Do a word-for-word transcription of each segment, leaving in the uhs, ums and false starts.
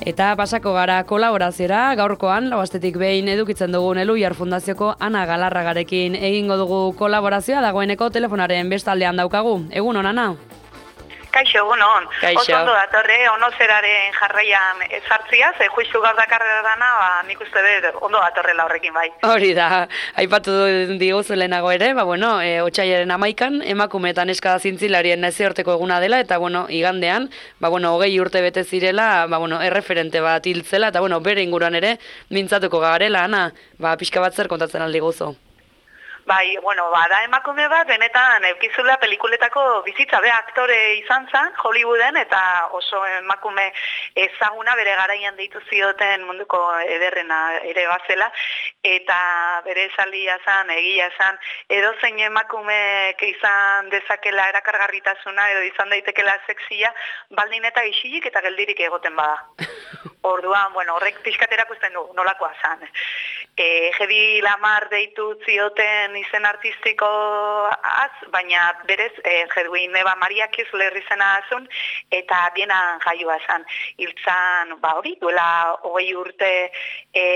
Eta pasako gara kolaboraziora, gaurkoan, lau astetik behin edukitzen dugun Eluiar Fundazioko Ana Galarragarekin egingo dugu kolaborazioa, dagoeneko telefonaren bestaldean daukagu. Egun hon, Ana? Kaixo, egun hon. Kaixo. Oso ondo datorre, onozeraren jarraian ezartziaz, e, juizu gaur dakarrera dana, ba, nik uste dut ondo datorrela horrekin bai. Hori da, aipatu diguzu lehenago ere, ba, bueno, e, otsailaren amaikan, emakumeetan eskada zintzilarien nazioarteko eguna dela, eta, bueno, igandean, ba, bueno, hogei urte bete zirela, ba, bueno, erreferente bat hiltzela, eta, bueno, bere inguruan ere, mintzatuko garela, Ana, ba, pixka bat zer kontatzen aldi guzu. Bai, bueno, bada emakume bat, benetan eukizula pelikuletako bizitza, be aktore izan zen, Hollywooden, eta oso emakume ezaguna bere garaian deitu zioten munduko ederrena ere bazela, eta bere esaldia zen, egia zen, edozein emakumeek izan dezakela erakargarritasuna, edo izan daitekela sexia, baldin eta isilik eta geldirik egoten bada. Orduan, bueno, horrek pixkat erakusten du, nolakoa zen. E, Hedy Lamarr deitu zioten izen artistikoaz, baina berez, e, Hedwig Eva Maria Kiesler izena azun, eta bienan jaioa zen. Hiltzan, ba hori, duela hogei urte e,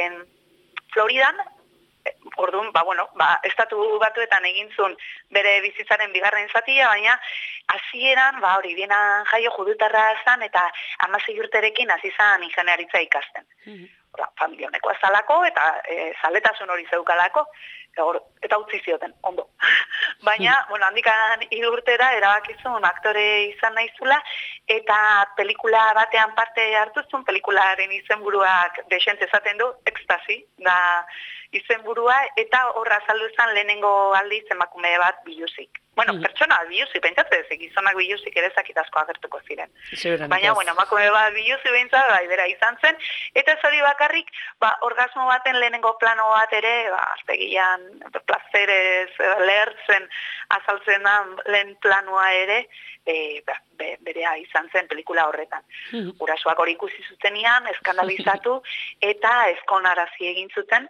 Floridan, orduan, ba, bueno, ba, estatu batuetan egin zuen bere bizitzaren bigarren zatia, baina hasieran, ba, hori, bienan jaio judutarra zen, eta hamasei urterekin hasi zen ingeniaritza ikasten. Mm-hmm. Ora, familia honekoa zalako, eta e, zaletasun hori zeukalako, eta utzi zioten, ondo. Baina, bueno, handikan hiru urtera erabakizun aktore izan naizula, eta pelikula batean parte hartuzun, pelikularen izenburuak desente esaten du, ekstasi, da izenburua, eta horra azaldu zen lehenengo aldiz emakume bat biluzik. Bueno, mm. pertsona biluzik, pentsatzen ez, gizonak biluzik ere zakitazko agertuko ziren. Seguran, baina, bueno, emakume bat biluzik behintzat, bai, bera izan zen, eta ez hori bakarrik, ba, orgasmo baten lehenengo plano bat ere, ba, artegian, plazerez, lehertzen, azaltzen da lehen planoa ere, e, ba, be, berea izan zen pelikula horretan. Mm. Gurasoak hori ikusi zutenean, eskandalizatu, eta ezkonarazi egin zuten,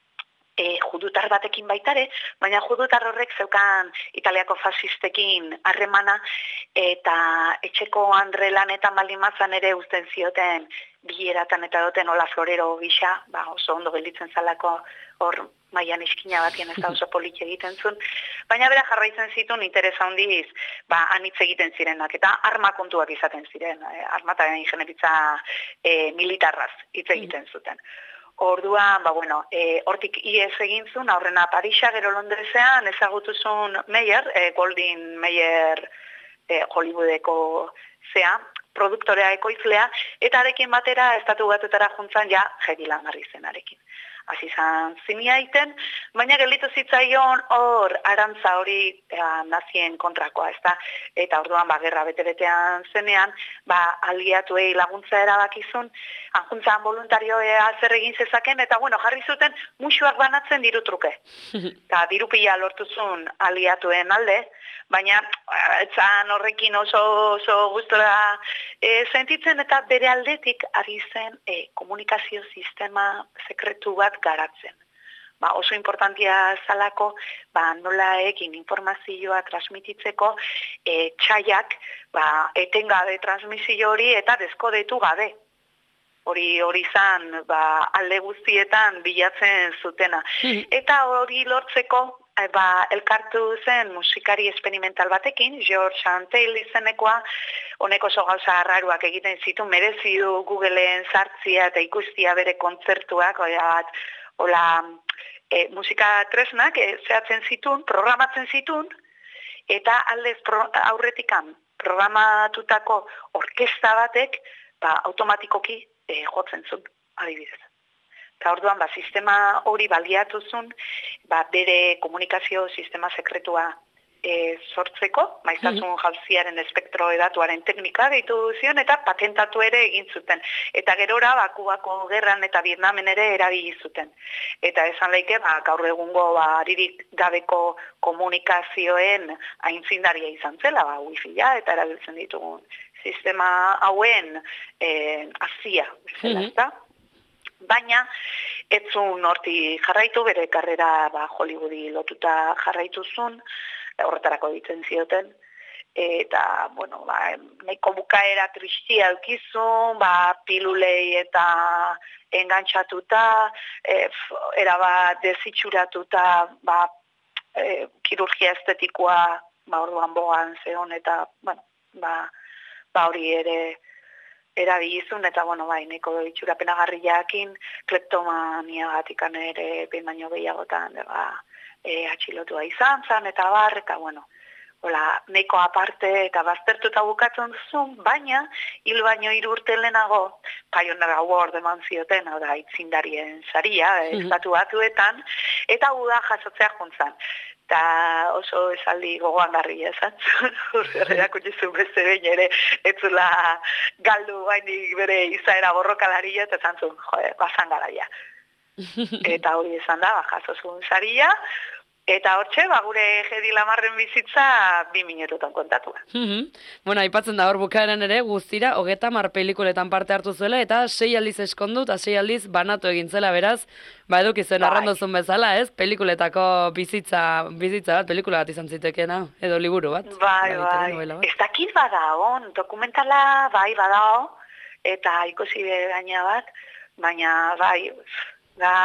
E, judutar batekin baitare, baina judutar horrek zeukan Italiako fasistekin harremana eta etxeko Andre lanetan baldin mazan ere uzten zioten bileratan eta doten Ola Florero gisa, ba, oso ondo gelditzen zalako hor mailan eskina batien ez da oso polit egiten zuen, baina bera jarraitzen zituen interes handiz, ba, anitz egiten zirenak, eta arma kontuak izaten ziren, e, armata ingenieritza e, militarraz hitz egiten zuten. Orduan, ba, bueno, e, hortik ies egin zuen, aurrena Parisa, gero Londresean, ezagutu zuen Meyer, e, Goldwyn Mayer e, Hollywoodeko zea, produktorea ekoizlea, eta arekin batera estatu batuetara juntzan ja Hedy Lamarr izenarekin. Hasi izan zinia egiten, baina gelditu zitzaion hor arantza hori ea, nazien kontrakoa, ezta? Eta orduan ba gerra bete-betean zenean, ba aliatuei laguntza erabakizun, anjuntzan voluntarioa zer egin zezaken, eta bueno, jarri zuten musuak banatzen diru truke. Eta diru pila lortu zuen aliatuen alde, baina etzan horrekin oso, oso gustora e, sentitzen, eta bere aldetik ari zen e, komunikazio sistema sekretu bat garatzen. Ba, oso importantia zalako, ba, nola egin informazioa transmititzeko e, txaiak ba, etengabe transmisio hori eta deskodetu gabe. Hori hori zan ba, alde guztietan bilatzen zutena. Eta hori lortzeko ba, elkartu zen musikari experimental batekin, George Antheil izenekoa, honek oso gauza arraruak egiten zitu, merezi du Googleen sartzia eta ikustia bere kontzertuak, bat, hola, e, musika tresnak e, zehatzen zitun, programatzen zitun, eta aldez pro, aurretikan programatutako orkesta batek ba, automatikoki e, jotzen zuen, adibidez. Eta orduan, ba, sistema hori baliatu zuen, ba, bere komunikazio sistema sekretua e, sortzeko, maiztasun jauziaren espektro edatuaren teknika deitu zion, eta patentatu ere egin zuten. Eta gerora, ba, Kubako gerran eta Vietnamen ere erabili zuten. Eta esan leike, ba, gaur egungo ba, aririk gabeko komunikazioen aintzindaria izan zela, ba, wifi-a, eta erabiltzen ditugun sistema hauen e, azia, bezala, ezta? Baina, ez zuen horti jarraitu, bere karrera ba, Hollywoodi lotuta jarraitu zuen, horretarako ditzen zioten, eta, bueno, ba, nahiko bukaera tristia eukizun, ba, pilulei eta engantxatuta, e, erabat desitxuratuta, ba, e, kirurgia estetikoa, ba, orduan bogan zeon, eta, bueno, ba, ba hori ere erabilizun, eta, bueno, bai, nahiko itxurapenagarriakin, kleptomaniagatikan ere, behin baino gehiagotan, ba, e, atxilotua izan zan, eta bar, eta, bueno, hola, neko aparte eta baztertuta bukatzen duzun, baina hil baino hiru urte lehenago Pioneer Award eman zioten, hau da, aitzindarien saria, estatu batuetan, eta gu da jasotzea juntzan. Eta oso esaldi gogoangarria esan zuen, erakutsi zuen beste behin ere, etzula galdu bainik bere izaera borrokalaria, eta esan zuen, joe, bazan garaia. Eta hori esan da, jaso zuen saria, eta hortxe, ba, gure Jedi Lamarren bizitza bi minututan kontatua. Bueno, aipatzen da hor bukaeran ere, guztira, hogeta mar pelikuletan parte hartu zuela, eta sei aldiz eskondu, eta sei aldiz banatu egin zela, beraz, ba edukizuen bai. Arrandozun bezala, ez? Pelikuletako bizitza, bizitza bat, pelikula bat izan zitekeena, edo liburu bat. Bai, bai, bai. Ez dakit bada, on, dokumentala, bai, bada, eta ikusi gaina bat, baina, bai, da,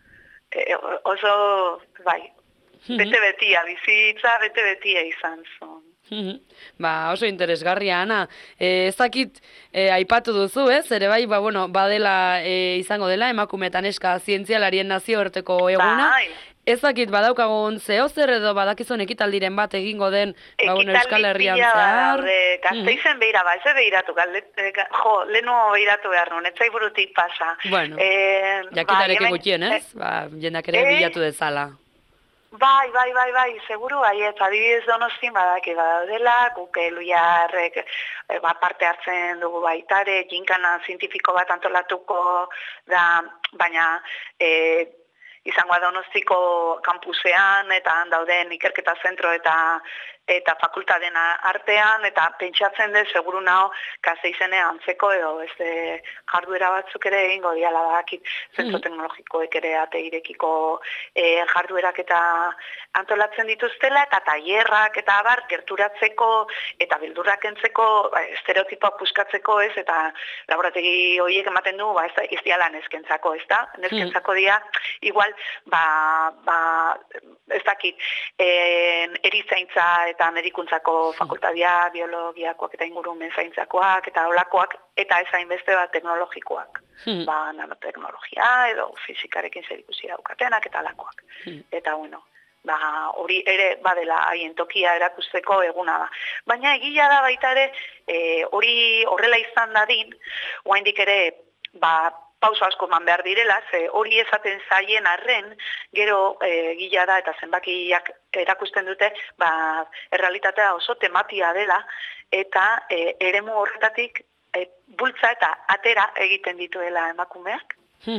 oso, bai, bete-betia, bizitza bete-betia izan zuen. Ba, oso interesgarria, Ana. E, ez dakit e, aipatu duzu, ez? Ere bai, ba, bueno, badela e, izango dela, emakume eta neska zientzialarien nazioarteko eguna. Bai. Ez dakit badaukagun zehozer edo badakizun ekitaldiren bat egingo den ba, bueno, Euskal Herrian zehar. Gazteizen behira, ba, ez behiratu, jo, lehenu behiratu behar nuen, ez zaiburutik pasa. Bueno, e, jakitarekin bai, gutxien, ez? E, ba, jendak ere e, bilatu dezala. Bai, bai, bai, bai, seguru, bai, eta adibidez Donostin badaki badaudela, guk Eluiarrek ba, parte hartzen dugu baitare, ginkana zientifiko bat antolatuko da, baina e, izango Donostiko kampusean, eta dauden ikerketa zentro eta eta fakultateen artean, eta pentsatzen dut, seguru naho, Gasteizenea antzeko, edo beste jarduera batzuk ere egingo diala badakit, zentro teknologikoek ere ate irekiko e, jarduerak eta antolatzen dituztela, eta tailerrak eta abar, gerturatzeko, eta beldurrak entzeko, ba, estereotipoak puskatzeko, ez, eta laborategi horiek ematen du, ba, ez, ez diala neskentzako, ez da? Neskentzako dia, igual, ba, ba, ez dakit, en, erizaintza eta medikuntzako fakultatea, biologiakoak eta ingurumen zaintzakoak, eta olakoak, eta ez hainbeste bat teknologikoak. Hmm. Ba, nanoteknologia edo fizikarekin zerikusia daukatenak eta alakoak. Hmm. Eta, bueno, ba, hori ere badela haien tokia erakusteko eguna da. Baina egila da baita ere, e, hori horrela izan dadin, oraindik ere, ba, pauso asko eman behar direla, ze hori esaten zaien arren, gero e, gila da eta zenbakiak erakusten dute, ba, errealitatea oso tematia dela, eta e, eremu horretatik e, bultza eta atera egiten dituela emakumeak.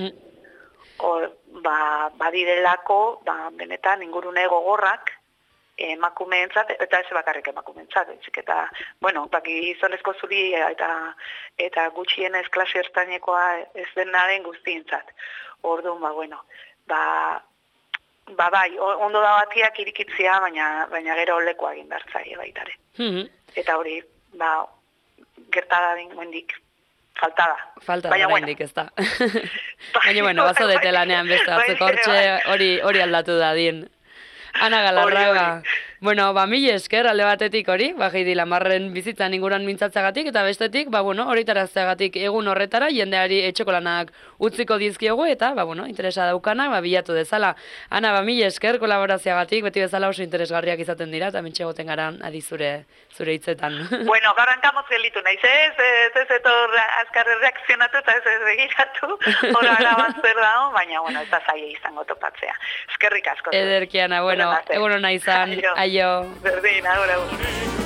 Or, ba, badirelako, ba, benetan ingurune gogorrak, emakumeentzat, eta ez bakarrik emakumeentzat, eta, bueno, baki gizonezko zuri eta eta gutxienez klase ertainekoa ez denaren guztientzat. Orduan, ba, bueno, ba, ba, bai, ondo da batiak irikitzea, baina, baina gero lekoa egin bertzaile baitare. Eta hori, ba, gertada den goendik, falta da. Falta da goendik, ez da. Baina, bueno, bazo dete lanean beste batzuk hortxe, hori hori aldatu da dien. Ana Galarraga. Bueno, ba, mila esker alde batetik hori, ba, Jedi Lamarren bizitzan inguruan mintzatzagatik, eta bestetik, ba, bueno, horitarazteagatik egun horretara, jendeari etxeko lanak utziko dizkiogu, eta, ba, bueno, interesa daukanak, ba, bilatu dezala. Ana, ba, mila esker kolaborazioagatik, beti bezala oso interesgarriak izaten dira, eta mintxegoten gara adi zure, zure hitzetan. Bueno, garrankamotz gelitu naiz, ez, ez, ez, etor azkarre reakzionatu, eta ez, ez begiratu, hori araban zer dago, baina, bueno, ez da zaila izango topatzea. Eskerrik asko. Ederkiana, bueno, egun hona izan, aio. Berdin, ahora.